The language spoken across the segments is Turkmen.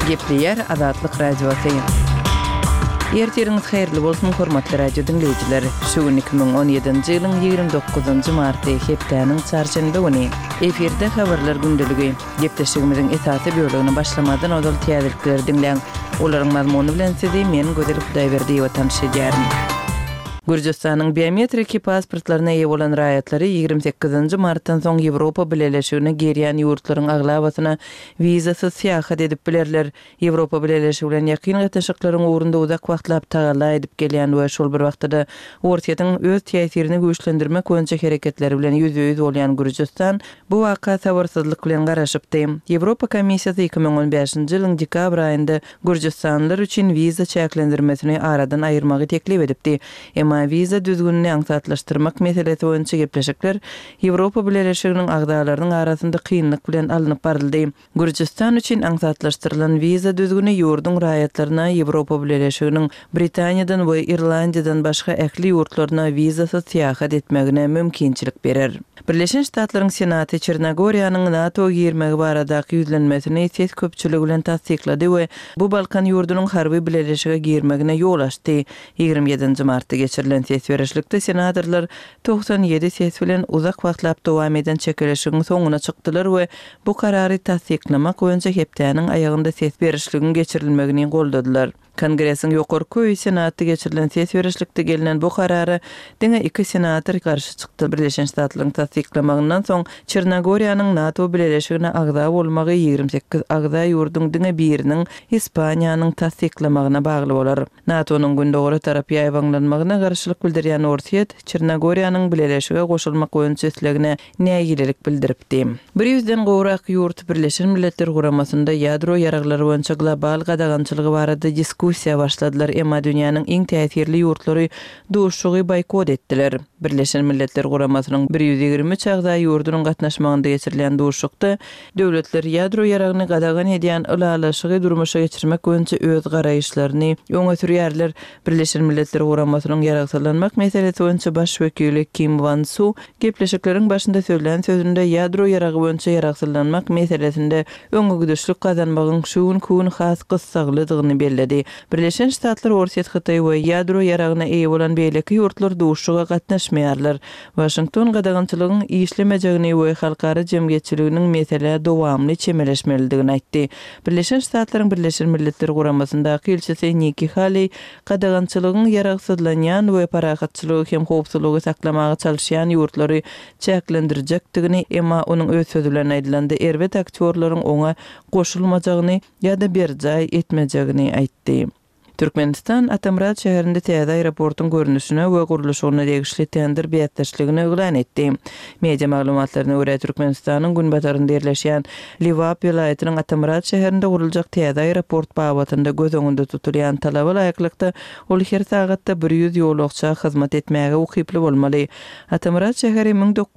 Gepleyer Azatlyk Radiosu. Ertiriniz hayırlı bolsun hormatly radio dinleyijileri. Şu gün 2017-nji ýylyň 29-njy marty hepdeniň çarşamba güni efirde habarlar gündeligi. Gepleşigimiziň esasy bölügini başlamadan odal täzelikleri dinleň. Olaryň mazmuny bilen sizi men Gözel Hudaýberdi we tanışýaryn. Gürjistanyň biometrik pasportlaryna eýe bolan raýatlary 28-nji martdan soň Ýewropa Birleşigine gerýän ýurtlaryň aglabasyna wizasyz seýahat edip bilerler. Ýewropa Birleşigi bilen ýakyn gatnaşyklaryň ugrunda uzak wagtlap tagalla edip gelýän we şol bir wagtda ortaýatyň öz täsirini güýçlendirmek boýunça hereketleri bilen ýüzüýüz bolýan Gürjistan bu waka sabarsyzlyk bilen garaşypdy. Ýewropa Komissiýasy 2015-nji ýylyň dekabr aýynda Gürjistanlylar üçin wiza çäklendirmesini aradan aýyrmagy teklip edipdi. Viza düzgünlüğünü aňsatlaşdyrmak meselesi boýunça gepleşikler Ýewropa Birleşiginiň agdalarynyň arasynda kynlyk bilen alınıp baryldy. Gürjistan üçin aňsatlaşdyrylan viza düzgünü ýurdun raýatlaryna Ýewropa Birleşiginiň Britaniýadan we Irlandiýadan başga ähli ýurtlaryna wizasyz seýahat etmegine mümkinçilik berer. Birleşen Ştatlaryň Senaty Çernogoriýanyň NATO girmegi baradaky ýüzlenmesini ses köpçüligi bilen tasdiklady we bu Balkan ýurdunyň harby birleşige girmegine ýol açdy. 27-nji martda geçirilen ses berişlikde senatorlar 97 ses bilen uzak wagtlap dowam eden çekilişiň soňuna çykdylar we bu karary tasdiklamak boýunça hepdeniň aýagynda ses berişliginiň geçirilmegini goldadylar. Kongresiň ýokary köý senaty geçirilen ses berişlikde gelinen bu karary diňe iki senator garşy çykdy. Birleşen Ştatlaryň tasdiklamagynyň soň Çernogoriýanyň NATO birleşigine agda bolmagy 28 agda ýurdun diňe biriniň Ispaniýanyň tasdiklamagyna bagly bolar. NATO'nun gündogry tarapy aýwanlanmagyna garşylyk bildirýän ortaýat Çernogoriýanyň birleşige goşulmak boýunça islegine näýgilik bildiripdi. Bir ýüzden gowrak ýurt Birleşen Milletler Guramasynda ýadro ýaraglary boýunça global gadagançylygy barada diskussiýa başladylar. Emma dünýäniň iň täsirli ýurtlary duşugy boykot etdiler. Birleşen Milletler Guramasynyň 123 agda ýurdunyň gatnaşmagynda geçirilen duşukda döwletler ýadro ýaragyny gadagan edýän ulalaşygy durmuşa geçirmek boýunça öz garaýyşlaryny öňe sürýärler. Birleşen Milletler Guramasynyň ýaragsyzlanmak meselesi boýunça baş wekili Kim Van-Su gepleşikleriň başynda söýlen sözünde ýadro ýaragy boýunça ýaragsyzlanmak meselesinde öňe güdüşlük kazanmagyň şuun kun has gyssalydygyny bellädi. Birleşen Ştatlar ortaýat Hytaý we ýadro ýaragyna eýe bolan beýleki ýurtlar duşuga gatnaşmaýarlar. Washington gadagançylygyň işlemejegini we halkara jemgyýetçiliginiň mesele dowamly çemeleşmelidigini aýtdy. Birleşen Ştatlaryň Birleşen Milletler Guramasyndaky elçisi Nikki Haley gadagançylygyň ýaragsyzlanýan we parahatçylygy hem howpsuzlygy saklamagy çalışýan ýurtlary çäklendirjekdigini, emma onuň öz sözü bilen aýdylanda erbet aktyorlaryň oňa goşulmajagyny ýa-da berjaý etmejegini aýtdy. Türkmenistan Atamrat şäherinde täze aeroportun görnüşine we guruluşyna degişli tender beýatdaşlygini öňe etdi. Media maglumatlaryna görä Türkmenistanyň günbatarynda ýerleşýän Liwap vilayatynyň Atamrat şäherinde guruljak täze aeroport babatynda göz öňünde tutulýan talaba laýyklykda ol her sagatda 100 ýolagça hyzmat etmäge ukyply bolmaly. Atamrat şäheri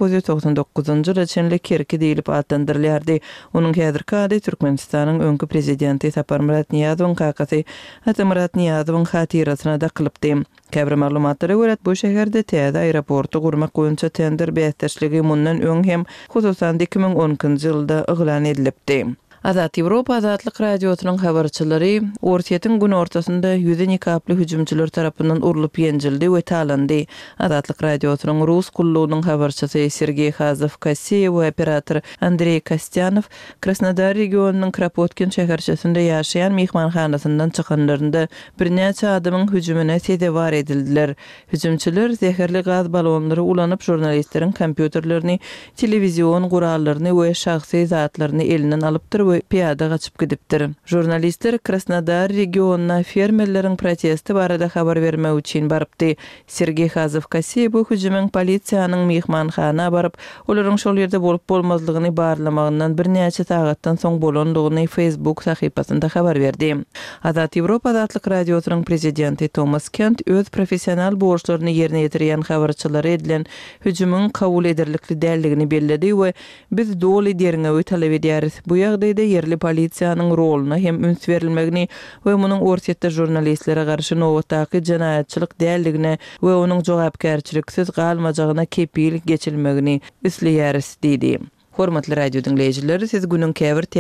1999-njy ýylda çenli kerki diýilip adlandyrylýardy. Onuň häzirki ady Türkmenistanyň öňkü prezidenti Saparmurat Niýazowyň kakasy Atamrat Niýazowyň hatirasyna da kılıpdy. Käbir maglumatlara görä bu şäherde täze aeroportu gurmak boýunça tender beýatdaşlygy mundan öň hem hususan 2010-njy ýylda yglan edilipdi. Azat Ýewropa Azatlyk Radiosynyň habarçylary ortaýatyň gün ortasynda ýüze nikaply hüjümçiler tarapyndan urulup ýenjildi we talandy. Azatlyk Radiosynyň Rus kullugynyň habarçysy Sergey Kazov-Kassiy we operator Andrey Kostyanov Krasnodar regionunyň Kropotkin şäherçesinde ýaşaýan mehmanhanasyndan çykanlarynda birnäçe adamyň hüjümine sedebar edildiler. Hüjümçiler zäherli gaz balonlary ulanyp jurnalistleriň kompýuterlerini, telewizion gurallaryny we şahsy zatlaryny elinden alypdyr piyada gaçyp gidipdir. Jurnalistler Krasnodar regionuna fermerleriň protesti barada habar bermek üçin barypdy. Sergey Kazov-Kassiy bu hüjümüň polisiýanyň mehmanhana baryp, olaryň şol ýerde bolup bolmazlygyny barlamagyndan birnäçe sagatdan soň bolandygyny Facebook sahypasynda habar berdi. Azat Ýewropa Azatlyk Radiosynyň prezidenti Thomas Kent öz professional borçlaryny ýerine ýetirýän habarçylary edilen hüjümüň kabul ederlikli däldigini bellädi we biz doly deriňe talap edýäris. Bu ýagdaýda yerli polisiýanyň roluna hem üns berilmegini we munyň ortaýatda jurnalistlere garşy nowatdaky jinaýatçylyk däldigine we onuň jogapkärçiliksiz galmajagyna kepil geçilmegini isleýäris diýdi. Hormatly radio dinleyijileri, siz günün käbir